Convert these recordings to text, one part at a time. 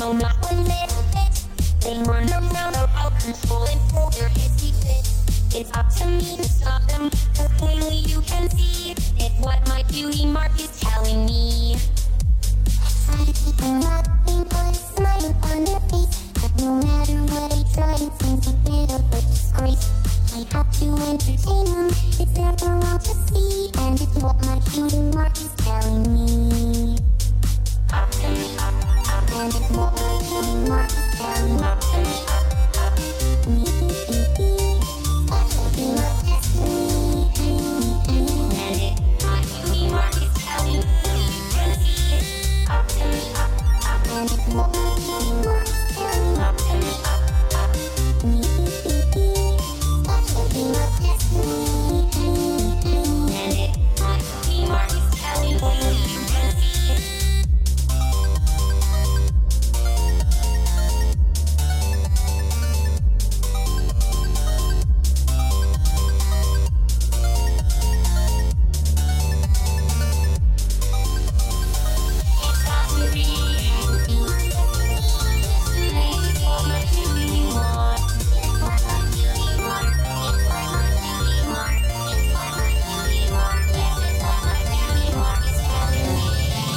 no, not one little bit. They wanna know how control and hold your hissy fit. It's up to me to stop them, cause clearly you can see it's what my beauty mark is telling me. Try to keep them laughing, put a smile on their face, but no matter what I try, it seems a bit of a disgrace. I have to entertain them, it's there for all to see, and it's what my beauty mark is telling me. Up to me, And it's what my beauty mark is telling me. up to me, Special be my destiny. and it, my beauty mark is telling me. You can see it. Up to me, And it's what my beauty mark is telling me. up to me, Special be my destiny. and it, my beauty mark is telling me. You can see it. It's got to be you. It's what my beauty mark. It's what my beauty mark. It's what my beauty mark. It's what my beauty mark. Yes, it's what my beauty mark is telling me.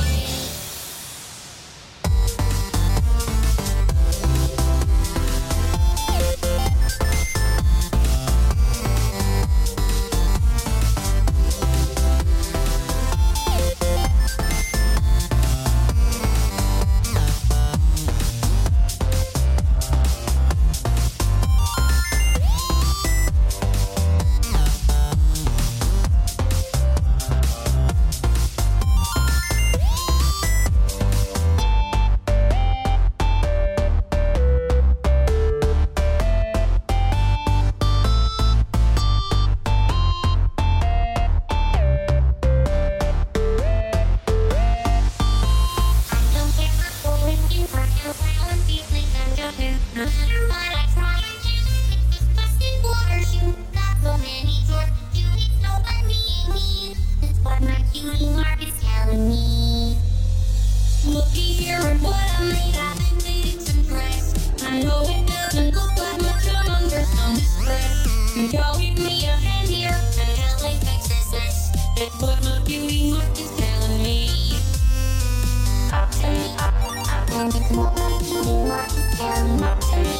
I don't care for if you are how well I'm feeling and you're here. No matter what I try and do, it's disgusting waters you got so many doors to do. It's no one being me. It's what my beauty mark is telling me. Looky here at what I made. I've been dating some dress. I know it doesn't look like much. I'm under some stress. And y'all give me a hand here and LA fixes this. It's what my beauty mark is telling me. Up to me, And it's what my beauty mark is telling me. up to me,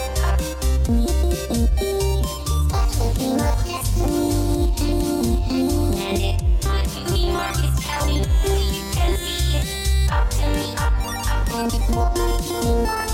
Special be my destiny. and it, my beauty mark is telling me. You can see it. Up to me, And it's what my beauty mark